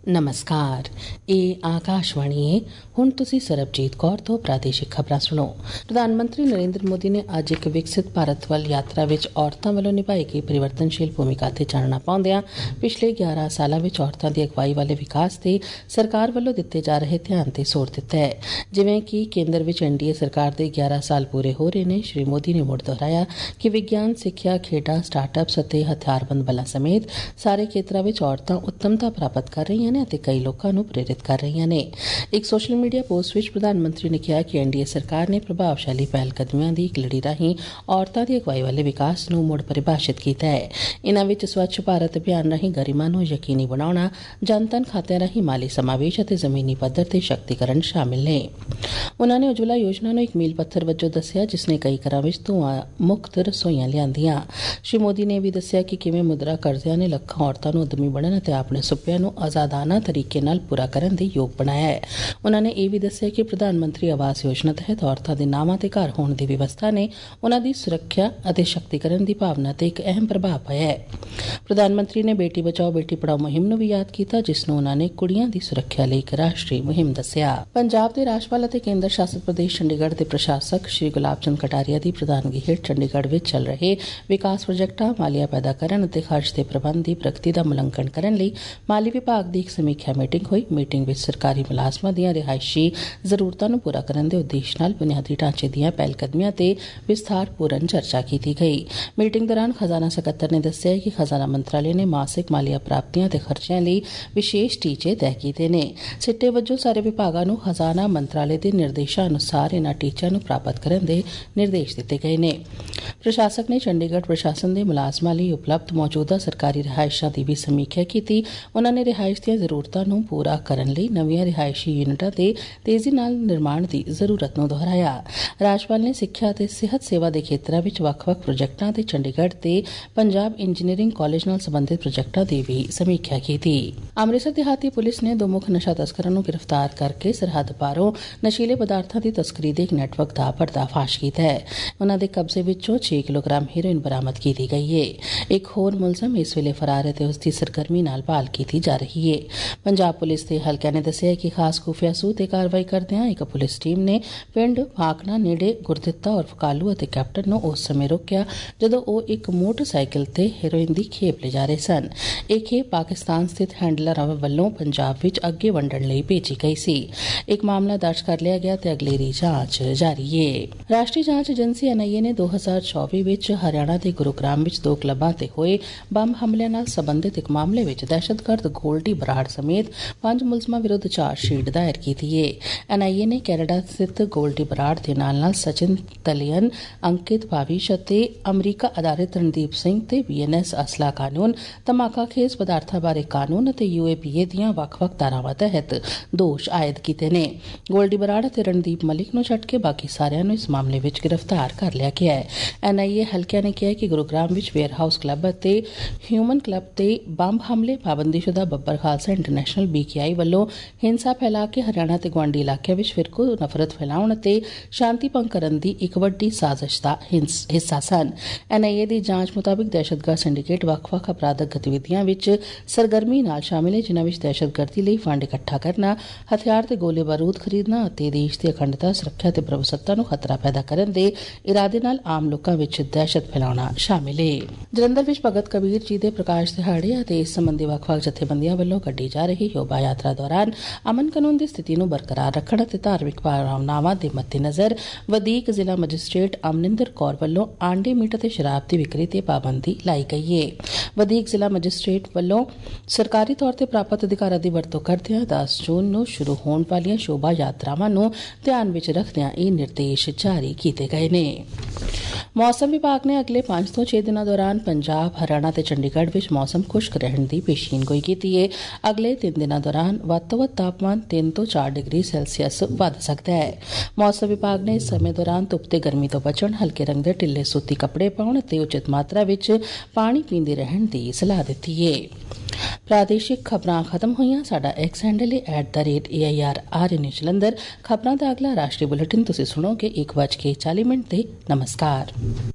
नमस्कार। ਇਹ ਆਕਾਸ਼ਵਾਣੀ ਹੈ। ਹੁਣ ਤੁਸੀਂ ਸਰਬਜੀਤ ਕੌਰ ਤੋਂ ਪ੍ਰਾਦੇਸ਼ਿਕ ਖਬਰਾਂ ਸੁਣੋ। ਪ੍ਰਧਾਨ ਮੰਤਰੀ ਨਰਿੰਦਰ ਮੋਦੀ ਨੇ ਅੱਜ ਇੱਕ ਵਿਕਸਿਤ ਭਾਰਤ ਵੱਲ ਯਾਤਰਾ ਵਿੱਚ ਔਰਤਾਂ ਵੱਲੋਂ ਨਿਭਾਈ ਗਈ ਪਰਿਵਰਤਨਸ਼ੀਲ ਭੂਮਿਕਾ ਤੇ ਚਾਨਣਾ ਪਾਉਂਦਿਆਂ ਪਿਛਲੇ 11 ਸਾਲਾਂ ਵਿੱਚ ਔਰਤਾਂ ਦੀ ਅਗਵਾਈ ਵਾਲੇ ਵਿਕਾਸ ਤੇ ਸਰਕਾਰ ਵੱਲੋਂ ਦਿੱਤੇ ਜਾ ਰਹੇ ਧਿਆਨ ਤੇ ਜ਼ੋਰ ਦਿੱਤਾ ਹੈ। ਜਿਵੇਂ ਕਿ ਕੇਂਦਰ ਵਿੱਚ ਐਨਡੀਏ ਸਰਕਾਰ ਦੇ 11 ਸਾਲ ਪੂਰੇ ਹੋ ਰਹੇ ਨੇ, ਸ਼੍ਰੀ ਮੋਦੀ ਨੇ ਮੁੜ ਦੁਹਰਾਇਆ ਕਿ ਵਿਗਿਆਨ, ਸਿੱਖਿਆ, ਖੇਡਾਂ, ਸਟਾਰਟਅਪਸ ਅਤੇ ਹਥਿਆਰਬੰਦ ਬਲਾਂ ਸਮੇਤ ਸਾਰੇ ਖੇਤਰਾਂ ਵਿੱਚ ਔਰਤਾਂ ਉੱਤਮਤਾ ਪ੍ਰਾਪਤ ਕਰ ਰਹੀਆਂ ਨੇ ਅਤੇ ਕਈ ਲੋਕਾਂ ਨੂੰ ਪ੍ਰੇਰਿਤ ਕਰ ਰਹੀਆਂ ਨੇ। ਇੱਕ ਸੋਸ਼ਲ ਮੀਡੀਆ ਪੋਸਟ ਵਿੱਚ ਪ੍ਰਧਾਨ ਮੰਤਰੀ ਨੇ ਕਿਹਾ ਕਿ ਐਨਡੀਏ ਸਰਕਾਰ ਨੇ ਪ੍ਰਭਾਵਸ਼ਾਲੀ ਪਹਿਲਕਦਮੀਆਂ ਦੀ ਇੱਕ ਲੜੀ ਰਾਹੀਂ ਔਰਤਾਂ ਦੀ ਅਗਵਾਈ ਵਾਲੇ ਵਿਕਾਸ ਨੂੰ ਮੁੜ ਪਰਿਭਾਸ਼ਿਤ ਕੀਤਾ ਹੈ। ਇਨ੍ਹਾਂ ਵਿੱਚ ਸਵੱਛ ਭਾਰਤ ਅਭਿਆਨ ਰਾਹੀਂ ਗਰਿਮਾ ਨੂੰ ਯਕੀਨੀ ਬਣਾਉਣਾ, ਜਨਧਨ ਖਾਤਿਆਂ ਰਾਹੀਂ ਮਾਲੀ ਸਮਾਵੇਸ਼ ਅਤੇ ਜ਼ਮੀਨੀ ਪੱਧਰ ਤੇ ਸ਼ਕਤੀਕਰਨ ਸ਼ਾਮਿਲ ਨੇ। ਉਨ੍ਹਾਂ ਨੇ ਉਜਵਲਾ ਯੋਜਨਾ ਨੂੰ ਇੱਕ ਮੀਲ ਪੱਥਰ ਵਜੋਂ ਦੱਸਿਆ, ਜਿਸ ਨੇ ਕਈ ਘਰਾਂ ਵਿੱਚ ਧੂੰਆਂ ਮੁਕਤ ਰਸੋਈਆਂ ਲਿਆਂਦੀਆਂ। ਸ਼੍ਰੀ ਮੋਦੀ ਨੇ ਵੀ ਦੱਸਿਆ ਕਿ ਕਿਵੇਂ ਮੁਦਰਾ ਕਰਜ਼ਿਆਂ ਨੇ ਲੱਖਾਂ ਔਰਤਾਂ ਨੂੰ ਉੱਦਮੀ ਬਣਨ ਅਤੇ ਆਪਣੇ ਸੁਪਨਿਆਂ ਨੂੰ ਆਜ਼ਾਦਾਨਾ ਤਰੀਕੇ ਨਾਲ ਪੂਰਾ ਕਰਨ ਦੇ ਯੋਗ ਬਣਾਇਆ ਹੈ। ਉਨ੍ਹਾਂ ਨੇ ਇਹ ਵੀ ਦੱਸਿਆ ਕਿ ਪ੍ਰਧਾਨ ਮੰਤਰੀ ਆਵਾਸ ਯੋਜਨਾ ਤਹਿਤ ਔਰਤਾਂ ਦੇ ਨਾਵਾਂ ਤੇ ਘਰ ਹੋਣ ਦੀ ਵਿਵਸਥਾ ਨੇ ਉਨ੍ਹਾਂ ਦੀ ਸੁਰੱਖਿਆ ਅਤੇ ਸ਼ਕਤੀਕਰਨ ਦੀ ਭਾਵਨਾ ਤੇ ਇੱਕ ਅਹਿਮ ਪ੍ਰਭਾਵ ਪਾਇਆ ਹੈ। ਪ੍ਰਧਾਨ ਮੰਤਰੀ ਨੇ ਬੇਟੀ ਬਚਾਓ ਬੇਟੀ ਪੜਾਓ ਮੁਹਿੰਮ ਨੂੰ ਵੀ ਯਾਦ ਕੀਤਾ, ਜਿਸ ਨੂੰ ਉਨ੍ਹਾਂ ਨੇ ਕੁੜੀਆਂ ਦੀ ਸੁਰੱਖਿਆ ਲਈ ਇੱਕ ਰਾਸ਼ਟਰੀ ਮੁਹਿੰਮ ਦੱਸਿਆ। ਪੰਜਾਬ ਦੇ ਰਾਜਪਾਲ ਅਤੇ ਕੇਂਦਰ ਸ਼ਾਸਿਤ ਪ੍ਰਦੇਸ਼ ਚੰਡੀਗੜ੍ਹ ਦੇ ਪ੍ਰਸ਼ਾਸਕ ਸ਼੍ਰੀ ਗੁਲਾਬ ਚੰਦ ਕਟਾਰੀਆ ਦੀ ਪ੍ਰਧਾਨਗੀ ਹੇਠ ਚੰਡੀਗੜ੍ਹ ਵਿੱਚ ਚੱਲ ਰਹੇ ਵਿਕਾਸ ਪ੍ਰੋਜੈਕਟਾਂ, ਮਾਲੀਆ ਪੈਦਾ ਕਰਨ ਅਤੇ ਖਰਚ ਦੇ ਪ੍ਰਬੰਧ ਦੀ ਪ੍ਰਗਤੀ ਦਾ ਮੁਲਾਂਕਣ ਕਰਨ ਲਈ ਮਾਲੀ ਵਿਭਾਗ ਦੀ ਇੱਕ ਸਮੀਖਿਆ ਮੀਟਿੰਗ ਹੋਈ। ਮੀਟਿੰਗ ਵਿੱਚ ਸਰਕਾਰੀ ਮੁਲਾਜ਼ਮਾਂ ਦੀਆਂ ਰਿਹਾਇਸ਼ੀ ਜ਼ਰੂਰਤਾਂ ਨੂੰ ਪੂਰਾ ਕਰਨ ਦੇ ਉਦੇਸ਼ ਨਾਲ ਬੁਨਿਆਦੀ ਢਾਂਚੇ ਦੀਆਂ ਪਹਿਲਕਦਮੀਆਂ ਤੇ ਵਿਸਥਾਰਪੂਰਨ ਚਰਚਾ ਕੀਤੀ ਗਈ। ਮੀਟਿੰਗ ਦੌਰਾਨ ਖਜ਼ਾਨਾ ਸਕੱਤਰ ਨੇ ਦੱਸਿਆ ਕਿ ਖਜ਼ਾਨਾ ਮੰਤਰਾਲੇ ਨੇ ਮਾਸਿਕ ਮਾਲੀਆ ਪ੍ਰਾਪਤੀਆਂ ਤੇ ਖਰਚਿਆਂ ਲਈ ਵਿਸ਼ੇਸ਼ ਟੀਚੇ ਤੈਅ ਕੀਤੇ ਨੇ। ਸਿੱਟੇ ਵਜੋਂ ਸਾਰੇ ਵਿਭਾਗਾਂ ਨੂੰ ਖਜ਼ਾਨਾ ਮੰਤਰਾਲੇ ਦੇ ਨਿਰਦੇਸ਼ਾਂ ਅਨੁਸਾਰ ਇਨ੍ਹਾਂ ਟੀਚਿਆਂ ਨੂੰ ਪ੍ਰਾਪਤ ਕਰਨ ਦੇ ਨਿਰਦੇਸ਼ ਦਿੱਤੇ ਗਏ ਨੇ। ਪ੍ਰਸ਼ਾਸਕ ਨੇ ਚੰਡੀਗੜ੍ਹ ਪ੍ਰਸ਼ਾਸਨ ਦੇ ਮੁਲਾਜ਼ਮਾਂ ਲਈ ਉਪਲਬਧ ਮੌਜੂਦਾ ਸਰਕਾਰੀ ਰਿਹਾਇਸ਼ਾਂ ਦੀ ਵੀ ਸਮੀਖਿਆ ਕੀਤੀ। ਉਨ੍ਹਾਂ ਨੇ ਰਿਹਾਇਸ਼ ਦੀਆਂ ਜ਼ਰੂਰਤਾਂ ਨੂੰ ਪੂਰਾ ਕਰਨ ਲਈ ਨਵੀਆਂ ਰਿਹਾਇਸ਼ੀ ਯੂਨਿਟਾਂ ਦੇ ਤੇਜ਼ੀ ਨਾਲ ਨਿਰਮਾਣ ਦੀ ਜ਼ਰੂਰਤ ਨੂੰ ਦੁਹਰਾਇਆ। ਰਾਜਪਾਲ ਨੇ ਸਿੱਖਿਆ ਅਤੇ ਸਿਹਤ ਸੇਵਾ ਦੇ ਖੇਤਰਾਂ ਵਿੱਚ ਵੱਖ-ਵੱਖ ਪ੍ਰੋਜੈਕਟਾਂ ਤੇ ਚੰਡੀਗੜ੍ਹ ਤੇ ਪੰਜਾਬ ਇੰਜੀਨੀਅਰਿੰਗ ਕਾਲਜ ਨਾਲ ਸੰਬੰਧਿਤ ਪ੍ਰੋਜੈਕਟਾਂ ਦੀ ਵੀ ਸਮੀਖਿਆ ਕੀਤੀ। ਅੰਮ੍ਰਿਤਸਰ ਦਿਹਾਤੀ ਪੁਲਿਸ ਨੇ 2 ਮੁੱਖ ਨਸ਼ਾ ਤਸਕਰਾਂ ਨੂੰ ਗ੍ਰਿਫਤਾਰ ਕਰਕੇ ਸਰਹੱਦ ਪਾਰੋਂ ਨਸ਼ੀਲੇ ਪਦਾਰਥਾਂ ਦੀ ਤਸਕਰੀ ਦੇ ਇੱਕ ਨੈਟਵਰਕ ਦਾ ਪਰਦਾਫਾਸ਼ ਕੀਤਾ ਹੈ। ਉਨ੍ਹਾਂ ਦੇ ਕਬਜ਼ੇ ਵਿੱਚੋਂ 6 ਕਿਲੋਗ੍ਰਾਮ ਹੈਰੋਇਨ ਬਰਾਮਦ ਕੀਤੀ ਗਈ ਹੈ। ਇੱਕ ਹੋਰ ਮੁਲਜ਼ਮ ਇਸ ਵੇਲੇ ਫਰਾਰ ਹੈ ਤੇ ਉਸ ਦੀ ਸਰਗਰਮੀ ਨਾਲ ਭਾਲ ਕੀਤੀ ਜਾ ਰਹੀ ਹੈ। ਪੰਜਾਬ ਪੁਲਿਸ ਦੇ ਹਲਕਿਆਂ ਨੇ ਦੱਸਿਆ ਕਿ ਖਾਸ ਖੁਫੀਆ ਸੂਹ ਤੇ ਕਾਰਵਾਈ ਕਰਦਿਆਂ ਇੱਕ ਪੁਲਿਸ ਟੀਮ ਨੇ ਪਿੰਡ ਭਾਕਨਾ ਨੇੜੇ ਗੁਰਦਿੱਤਾ ਉਰਫ ਕਾਲੂ ਅਤੇ ਕੈਪਟਨ ਨੂੰ ਉਸ ਸਮੇਂ ਰੋਕਿਆ ਜਦੋਂ ਉਹ ਇੱਕ ਮੋਟਰਸਾਈਕਲ ਤੇ ਹੈਰੋਇਨ ਦੀ ਖੇਪ ਲੈ ਜਾ ਰਹੇ ਸਨ। ਇਹ ਖੇਪ ਪਾਕਿਸਤਾਨ ਸਥਿਤ ਹੈਂਡਲਰਾਂ ਵੱਲੋਂ ਪੰਜਾਬ ਵਿੱਚ ਅੱਗੇ ਵੰਡਣ ਲਈ ਭੇਜੀ ਗਈ ਸੀ। ਇੱਕ ਮਾਮਲਾ ਦਰਜ ਕਰ ਲਿਆ ਗਿਆ ਤੇ ਅਗਲੇਰੀ ਜਾਂਚ ਜਾਰੀ ਹੈ। ਰਾਸ਼ਟਰੀ ਜਾਂਚ ਏਜੰਸੀ ਐਨਆਈਏ ਨੇ 2024 ਵਿੱਚ ਹਰਿਆਣਾ ਦੇ ਗੁਰੂਗ੍ਰਾਮ ਵਿੱਚ 2 ਕਲੱਬਾਂ ਤੇ ਹੋਏ ਬੰਬ ਹਮਲਿਆਂ ਨਾਲ ਸੰਬੰਧਿਤ ਇੱਕ ਮਾਮਲੇ ਵਿੱਚ ਦਹਿਸ਼ਤਗਰਦ ਗੋਲਡੀ ਬਰਾੜ ਸਮੇਤ 5 ਮੁਲਜ਼ਮਾਂ ਵਿਰੁੱਧ ਚਾਰਜਸ਼ੀਟ ਦਾਇਰ ਕੀਤੀ ਹੈ। ਐਨਆਈਏ ਨੇ ਕੈਨੇਡਾ ਸਥਿਤ ਗੋਲਡੀ ਬਰਾੜ ਦੇ ਨਾਲ ਸਚਿਨ ਤਲੀਅਨ, ਅੰਕਿਤ ਭਾਵਿਸ਼ ਅਤੇ ਅਮਰੀਕਾ ਆਧਾਰਿਤ ਰਣਦੀਪ ਸਿੰਘ ਤੇ ਬੀਐਨਐਸ ਅਸਲਾ ਕਾਨੂੰਨ, ਧਮਾਕਾਖੇਜ਼ ਪਦਾਰਥਾਂ ਬਾਰੇ ਕਾਨੂੰਨ ਅਤੇ ਯੂਏਪੀਏ ਦੀਆਂ ਵੱਖ-ਵੱਖ ਧਾਰਾਵਾਂ ਤਹਿਤ ਦੋਸ਼ ਆਇਦ ਕੀਤੇ ਨੇ। ਗੋਲਡੀ ਬਰਾੜ ਅਤੇ ਰਣਦੀਪ ਮਲਿਕ ਨੂੰ ਛੱਡ ਕੇ ਬਾਕੀ ਸਾਰਿਆਂ ਨੂੰ ਇਸ ਮਾਮਲੇ ਵਿੱਚ ਗ੍ਰਿਫਤਾਰ ਕਰ ਲਿਆ ਗਿਆ ਹੈ। ਐਨਆਈਏ ਹਲਕਿਆਂ ਨੇ ਕਿਹਾ ਕਿ ਗੁਰੂਗ੍ਰਾਮ ਵਿੱਚ ਵੇਅਰ ਹਾਊਸ ਕਲੱਬ ਅਤੇ ਹਿਊਮਨ ਕਲੱਬ ਤੇ ਬੰਬ ਹਮਲੇ, ਪਾਬੰਦੀਸ਼ੁਦਾ ਬੱਬਰ ਖਾਲਸਾ ਇੰਟਰਨੈਸ਼ਨਲ BKI ਵੱਲੋਂ ਹਿੰਸਾ ਫੈਲਾ ਕੇ ਹਰਿਆਣਾ ਤੇ ਗੁਆਂਢੀ ਇਲਾਕਿਆਂ ਵਿੱਚ ਫਿਰਕੂ ਨਫ਼ਰਤ ਫੈਲਾਉਣ ਅਤੇ ਸ਼ਾਂਤੀ ਭੰਗ ਕਰਨ ਦੀ ਇੱਕ ਵੱਡੀ ਸਾਜ਼ਿਸ਼ ਦਾ ਹਿੱਸਾ ਸਨ। ਐਨਆਈਏ ਦੀ ਜਾਂਚ ਮੁਤਾਬਿਕ ਦਹਿਸ਼ਤਗਰਦ ਸਿੰਡੀਕੇਟ ਵੱਖ-ਵੱਖ ਅਪਰਾਧਕ ਗਤੀਵਿਧੀਆਂ ਵਿੱਚ ਸਰਗਰਮੀ ਨਾਲ ਸ਼ਾਮਿਲ ਹੈ, ਜਿਨ੍ਹਾਂ ਵਿੱਚ ਦਹਿਸ਼ਤਗਰਦੀ ਲਈ ਫੰਡ ਇਕੱਠਾ ਕਰਨਾ, ਹਥਿਆਰ ਤੇ ਗੋਲੇ ਬਾਰੂਦ ਖਰੀਦਣਾ ਅਤੇ ਦੇਸ਼ ਦੀ ਅਖੰਡਤਾ, ਸੁਰੱਖਿਆ ਤੇ ਪ੍ਰਭੂਸੱਤਾ ਨੂੰ ਖਤਰਾ ਪੈਦਾ ਕਰਨ ਦੇ ਇਰਾਦੇ ਨਾਲ ਆਮ ਲੋਕਾਂ ਵਿੱਚ ਦਹਿਸ਼ਤ ਫੈਲਾਉਣਾ ਸ਼ਾਮਿਲ ਹੈ। ਜਲੰਧਰ ਵਿੱਚ ਭਗਤ ਕਬੀਰ ਜੀ ਦੇ ਪ੍ਰਕਾਸ਼ ਦਿਹਾੜੇ ਅਤੇ ਇਸ ਸੰਬੰਧੀ ਵੱਖ-ਵੱਖ ਜਥੇਬੰਦੀਆਂ ਵੱਲੋਂ ਕੱਢੀ ਜਾ ਰਹੀ ਸ਼ੋਭਾ ਯਾਤਰਾ ਦੌਰਾਨ ਅਮਨ ਕਾਨੂੰਨ ਦੀ ਸਥਿਤੀ ਨੂੰ ਬਰਕਰਾਰ ਰੱਖਣ ਅਤੇ ਧਾਰਮਿਕ ਭਾਵਨਾਵਾਂ ਦੇ ਮੱਦੇਨਜ਼ਰ ਵਧੀਕ ਜ਼ਿਲ੍ਹਾ ਮੈਜਿਸਟ੍ਰੇਟ ਅਮਨਿੰਦਰ ਕੌਰ ਵੱਲੋਂ ਆਂਡੇ, ਮੀਟ ਅਤੇ ਸ਼ਰਾਬ ਦੀ ਵਿਕਰੀ ਤੇ ਪਾਬੰਦੀ ਲਾਈ ਗਈ ਹੈ। ਵਧੀਕ ਜ਼ਿਲ੍ਹਾ ਮੈਜਿਸਟ੍ਰੇਟ ਵੱਲੋਂ ਸਰਕਾਰੀ ਤੌਰ ਤੇ ਪ੍ਰਾਪਤ ਅਧਿਕਾਰਾਂ ਦੀ ਵਰਤੋਂ ਕਰਦਿਆਂ 10 ਜੂਨ ਨੂੰ ਸ਼ੁਰੂ ਹੋਣ ਵਾਲੀਆਂ ਸ਼ੋਭਾ ਯਾਤਰਾਵਾਂ ਨੂੰ ਧਿਆਨ ਵਿੱਚ ਰੱਖਦਿਆਂ ਇਹ ਨਿਰਦੇਸ਼ ਜਾਰੀ ਕੀਤੇ ਗਏ ਨੇ। ਮੌਸਮ ਵਿਭਾਗ ਨੇ ਅਗਲੇ 5 ਤੋਂ 6 ਦਿਨਾਂ ਦੌਰਾਨ ਪੰਜਾਬ, ਹਰਿਆਣਾ ਤੇ ਚੰਡੀਗੜ੍ਹ ਵਿੱਚ ਮੌਸਮ ਖੁਸ਼ਕ ਰਹਿਣ ਦੀ ਪੇਸ਼ੀਨਗੋਈ ਕੀਤੀ ਹੈ। ਅਗਲੇ 3 ਦਿਨਾਂ ਦੌਰਾਨ ਵੱਧ ਤੋਂ ਵੱਧ ਤਾਪਮਾਨ 3 ਤੋਂ 4 ਡਿਗਰੀ ਸੈਲਸੀਅਸ ਵੱਧ ਸਕਦਾ ਹੈ। ਮੌਸਮ ਵਿਭਾਗ ਨੇ ਇਸ ਸਮੇਂ ਦੌਰਾਨ ਧੁੱਪ ਤੇ ਗਰਮੀ ਤੋਂ ਬਚਣ, ਹਲਕੇ ਰੰਗ ਦੇ ਢਿੱਲੇ ਸੂਤੀ ਕੱਪੜੇ ਪਾਉਣ ਅਤੇ ਉਚਿਤ ਮਾਤਰਾ ਵਿੱਚ ਪਾਣੀ ਪੀਂਦੇ ਰਹਿਣ ਦੀ ਸਲਾਹ ਦਿੱਤੀ ਹੈ। ਪ੍ਰਾਦੇਸ਼ਿਕ ਖਬਰਾਂ ਖਤਮ ਹੋਈਆਂ। ਸਾਡਾ ਐਕਸ ਹੈਂਡਲ ਹੈ @AIRRN ਜਲੰਧਰ। ਖਬਰਾਂ ਦਾ ਅਗਲਾ ਰਾਸ਼ਟਰੀ ਬੁਲੇਟਿਨ ਤੁਸੀਂ ਸੁਣੋਗੇ 1:40 ਤੇ। ਨਮਸਕਾਰ।